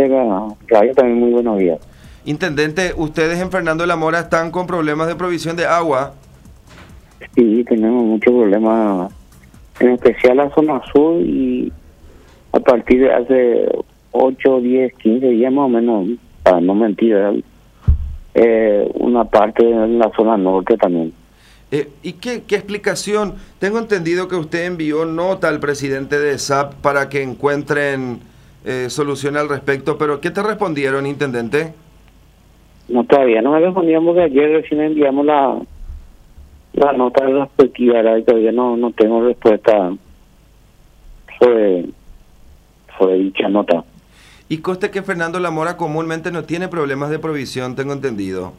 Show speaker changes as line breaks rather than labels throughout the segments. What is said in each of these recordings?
de la radio también, muy buenos días.
Intendente, ustedes en Fernando de la Mora están con problemas de provisión de agua.
Sí, tenemos muchos problemas, en especial la zona sur, y a partir de hace 8, 10, 15 días más o menos, para no mentir, una parte en la zona norte también.
¿Y qué explicación? Tengo entendido que usted envió nota al presidente de SAP para que encuentren solución al respecto, pero ¿qué te respondieron, intendente?
No, todavía no me respondían porque ayer recién enviamos la nota respectiva, ¿verdad? Y todavía no tengo respuesta sobre dicha nota.
Y conste que Fernando de la Mora comúnmente no tiene problemas de provisión, tengo entendido.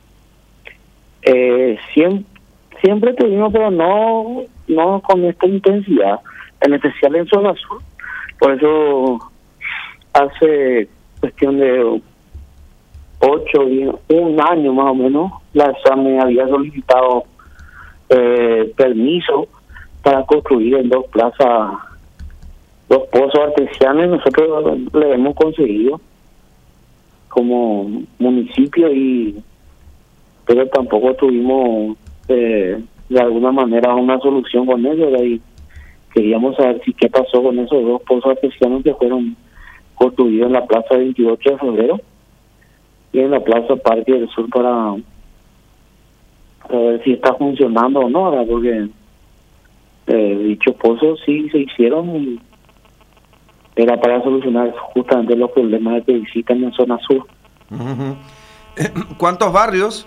Siempre tuvimos, pero no con esta intensidad, en especial en zona sur. Por eso hace cuestión de 8, 10, un año más o menos, la SAM había solicitado permiso para construir en 2 plazas, 2 pozos artesianos, y nosotros le hemos conseguido como municipio, pero tampoco tuvimos de alguna manera una solución con ello. De ahí queríamos saber qué pasó con esos 2 pozos artesianos que fueron construidos en la plaza 28 de febrero y en la plaza Parque del Sur, para ver si está funcionando o no, ¿verdad? Porque dichos pozos sí se hicieron y era para solucionar justamente los problemas que visitan en zona sur.
Uh-huh. ¿Cuántos barrios?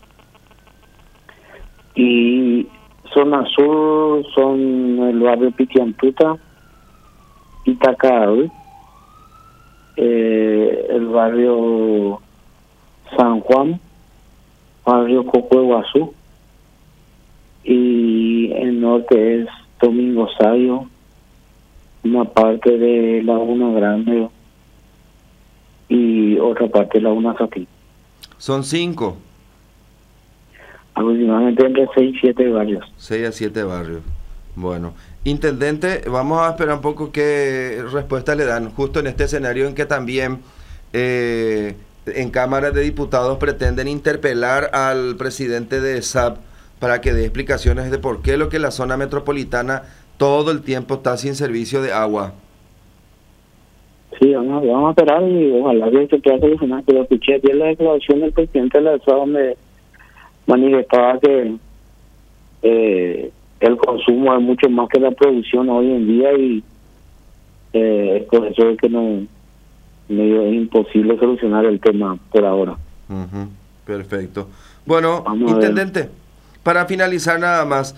Y zona sur son el barrio Pitiantuta, Itacaí, el barrio San Juan, barrio Cocueguazú, y el norte es Domingo Sayo, una parte de Laguna Grande y otra parte de Laguna Satí.
Son 5.
Aproximadamente entre 6 y 7 barrios.
6 a 7 barrios. Bueno, intendente, vamos a esperar un poco qué respuesta le dan justo en este escenario en que también en Cámara de Diputados pretenden interpelar al presidente de SAP para que dé explicaciones de por qué lo que la zona metropolitana todo el tiempo está sin servicio de agua.
Sí, vamos a esperar y ojalá que se pueda solucionar. Pero escuché ayer la declaración del presidente de la SAP, donde manifestaba que el consumo es mucho más que la producción hoy en día, y por eso es que medio es imposible solucionar el tema por ahora.
Uh-huh. Perfecto. Bueno,
Vamos
intendente, para finalizar nada más,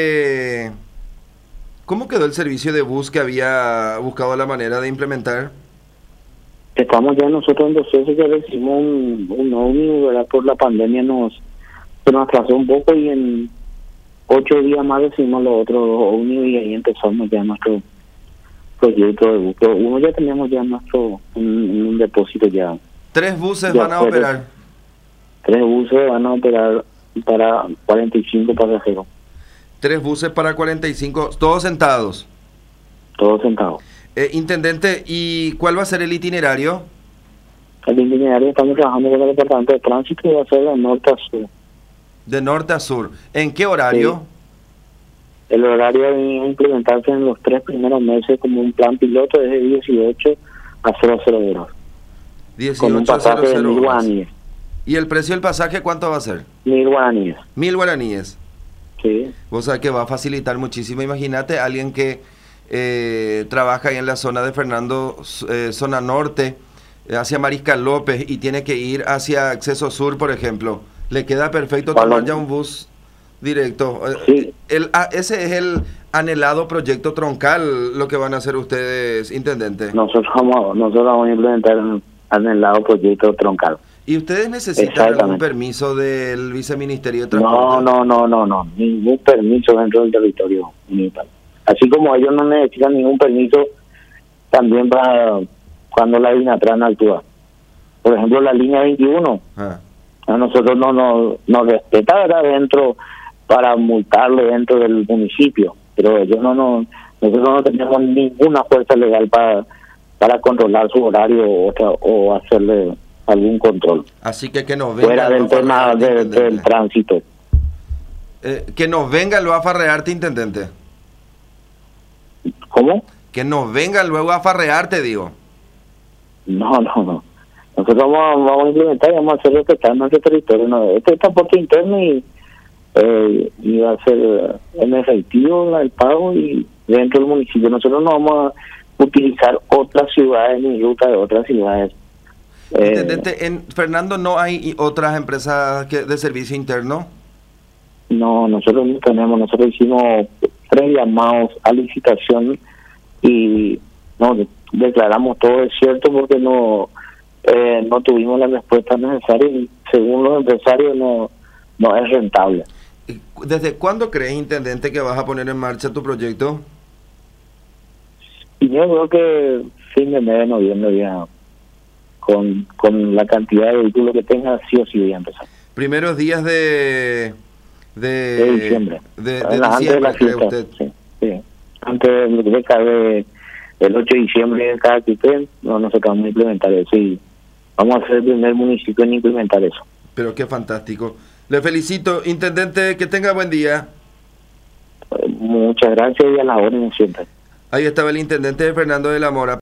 ¿cómo quedó el servicio de bus que había buscado la manera de implementar?
Estamos ya nosotros en proceso, que recibimos un ómnibus, ¿verdad? Por la pandemia se nos atrasó un poco, y en 8 días más recibimos los otros 2 ómnibus, y ahí empezamos ya nuestro proyecto de bus. Pero uno ya tenemos ya un depósito ya.
3 buses van a operar.
3 buses van a operar para 45 pasajeros.
3 buses para 45, todos sentados.
Todos sentados.
Intendente, ¿y cuál va a ser el itinerario?
El itinerario, estamos trabajando con el departamento de tránsito, y va a ser de norte a sur.
De norte a sur. ¿En qué horario?
Sí. El horario debe implementarse en los 3 primeros meses como un plan piloto, desde 18 a 00 horas.
18
con un pasaje de 1.000 guaraníes.
¿Y el precio del pasaje cuánto va a ser?
1.000 guaraníes.
1.000 guaraníes.
Sí.
O sea que va a facilitar muchísimo. Imagínate alguien que trabaja ahí en la zona de Fernando, zona norte, hacia Mariscal López, y tiene que ir hacia Acceso Sur, por ejemplo. Le queda perfecto tomar ya un bus directo.
Sí.
Ese es el anhelado proyecto troncal, lo que van a hacer ustedes, intendente.
Nosotros vamos a implementar el anhelado proyecto troncal.
¿Y ustedes necesitan algún permiso del Viceministerio de Transporte?
No, ningún permiso dentro del territorio municipal. Así como ellos no necesitan ningún permiso también para cuando la Vinatran actúa. Por ejemplo, la línea 21, a nosotros no respeta, ¿verdad? Dentro, para multarle dentro del municipio, pero ellos nosotros no tenemos ninguna fuerza legal para para controlar su horario o hacerle algún control.
Así que nos venga
fuera del tema del tránsito.
Que nos venga luego a farrearte, intendente.
¿Cómo?
Que nos venga luego a farrearte, digo.
No. Nosotros vamos a implementar y vamos a hacer respetar nuestro territorio. No, este es transporte interno y va a ser en efectivo el pago y dentro del municipio. Nosotros no vamos a utilizar otras ciudades ni ruta de otras ciudades.
Intendente, en Fernando no hay otras empresas de servicio interno.
No, nosotros no tenemos. Nosotros hicimos 3 llamados a licitación y no declaramos todo desierto porque no tuvimos la respuesta necesaria y según los empresarios no es rentable.
¿Desde cuándo crees, intendente, que vas a poner en marcha tu proyecto?
Y yo creo que fin de mes de noviembre ya con la cantidad de vehículos que tenga, sí o sí voy a empezar.
Primeros días de
diciembre.
De
antes de la fiesta,
usted.
Sí. Antes de cada el 8 de diciembre de cada quiten, nosotros vamos a implementar eso y vamos a ser el primer municipio en implementar eso.
Pero qué fantástico. Le felicito, intendente, que tenga buen día.
Muchas gracias y a la orden siempre.
Ahí estaba el intendente Fernando de la Mora.